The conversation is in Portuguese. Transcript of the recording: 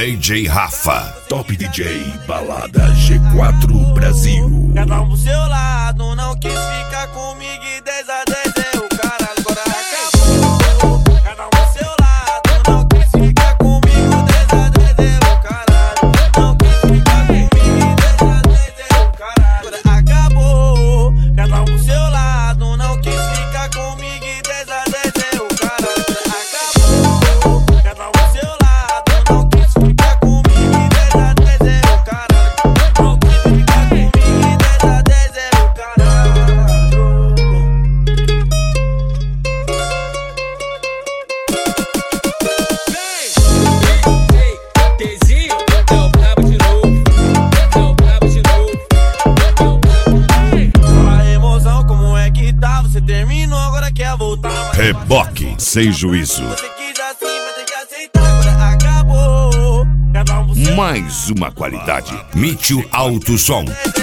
DJ Rafa. Top DJ Balada G4 Brasil. Cada um pro seu lado, não quis ficar comigo e 10 a 10 é o caralho, agora acabou. Cada um pro seu lado, não quis ficar comigo, 10 a 10 é o caralho. Não quis ficar comigo e 10 a 10 é o caralho, agora acabou. Cada um pro seu lado, não quis ficar comigo e 10 a 10 é o caralho, agora acabou. Cada um pro seu lado, não quis ficar comigo e 10 a 10 é o caralho. Não quis ficar comigo e 10 a 10 é o caralho. Tezinho, é o brabo de novo. É o brabo de novo. Fala a emoção, como é que tá? Você terminou, agora quer voltar, mas Reboque sem juízo. você quis assim, vai ter que aceitar, agora acabou. Cada um pro seu Mais uma qualidade. Mitio Alto Som. lado,